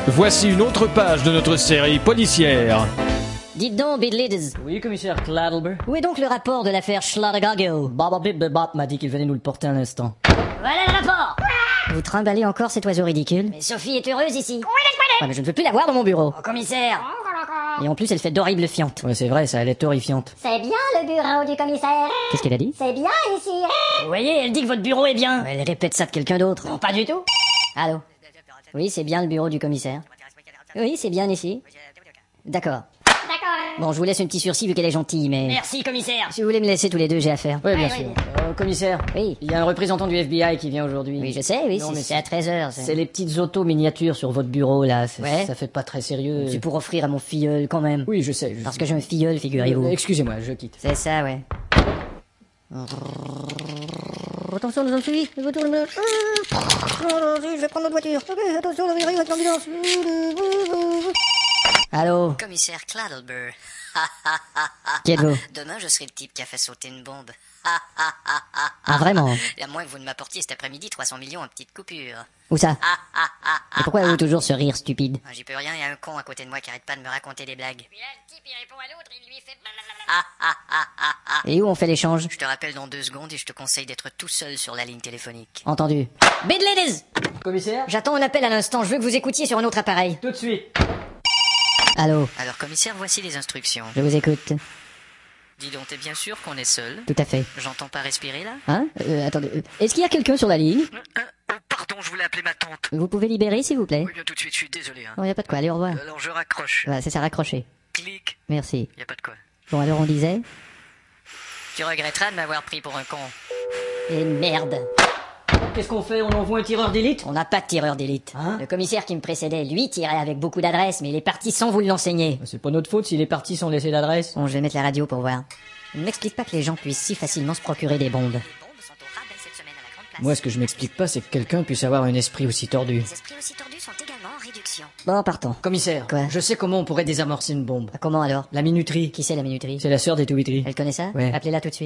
Voici une autre page de notre série policière. Dites donc, Bidlids. Oui, commissaire Cladlber. Où est donc le rapport de l'affaire Schladegago? Baba Bip Bebop m'a dit qu'il venait nous le porter un instant. Voilà le rapport! Vous trimballez encore cet oiseau ridicule? Mais Sophie est heureuse ici. Ah, mais je ne veux plus la voir dans mon bureau. Oh, commissaire! Et en plus, elle fait d'horribles fientes. Ouais, c'est vrai, ça, elle est horrifiante. C'est bien le bureau du commissaire. Qu'est-ce qu'elle a dit? C'est bien ici. Vous voyez, elle dit que votre bureau est bien. Elle répète ça de quelqu'un d'autre. Non, pas du tout. Allô? Oui, c'est bien le bureau du commissaire. Oui, c'est bien ici. D'accord. D'accord. Bon, je vous laisse un petit sursis vu qu'elle est gentille, mais... Merci, commissaire. Si vous voulez me laisser tous les deux, j'ai affaire. Oui, bien sûr. Commissaire. Oui. Il y a un représentant du FBI qui vient aujourd'hui. Oui, je sais, oui, Non, mais c'est à 13h. C'est les petites autos miniatures sur votre bureau, là. Ouais. Ça fait pas très sérieux. C'est pour offrir à mon filleul, quand même. Oui, je sais. Parce que j'ai un filleul, figurez-vous. Excusez-moi, je quitte. C'est ça, ouais. Attention, nous en suivis. Je vais prendre notre voiture. Attention, l'ambulance. Allô? Commissaire Cladlber. Qui êtes-vous? Demain, je serai le type qui a fait sauter une bombe. Ah, vraiment? À moins que vous ne m'apportiez cet après-midi 300 millions en petites coupures. Où ça? Et pourquoi avez-vous toujours ce rire stupide? J'y peux rien, il y a un con à côté de moi qui arrête pas de me raconter des blagues. Puis là, le type, il répond à l'autre, il lui fait Et où on fait l'échange? Je te rappelle dans 2 secondes et je te conseille d'être tout seul sur la ligne téléphonique. Entendu. Bidlids! Commissaire? J'attends un appel à l'instant, je veux que vous écoutiez sur un autre appareil. Tout de suite. Allô? Alors, commissaire, voici les instructions. Je vous écoute. Dis donc, t'es bien sûr qu'on est seul? Tout à fait. J'entends pas respirer, là? Hein? Attendez. Est-ce qu'il y a quelqu'un sur la ligne? Pardon, je voulais appeler ma tante. Vous pouvez libérer, s'il vous plaît? Oui, bien tout de suite, je suis désolé. Non, y a pas de quoi. Allez, au revoir. Alors, je raccroche. Voilà, c'est ça, raccroché. Clic. Merci. Y a pas de quoi. Bon, alors on disait? Tu regretteras de m'avoir pris pour un con. Et merde. Qu'est-ce qu'on fait? On envoie un tireur d'élite? On n'a pas de tireur d'élite. Hein? Le commissaire qui me précédait, lui, tirait avec beaucoup d'adresse, mais il est parti sans vous l'enseigner. C'est pas notre faute s'il est parti sans laisser d'adresse. Bon, je vais mettre la radio pour voir. Je ne m'explique pas que les gens puissent si facilement se procurer des bombes. Les bombes sont au rabais cette semaine à la Grande Place. Moi, ce que je m'explique pas, c'est que quelqu'un puisse avoir un esprit aussi tordu. Les esprits aussi tordus sont également en réduction. Bon, partons. Commissaire, Quoi? je sais comment on pourrait désamorcer une bombe. Comment alors? La minuterie. Qui c'est la minuterie? C'est la sœur des Touitry. Elle connaît ça? Ouais. Appelez-la tout de suite.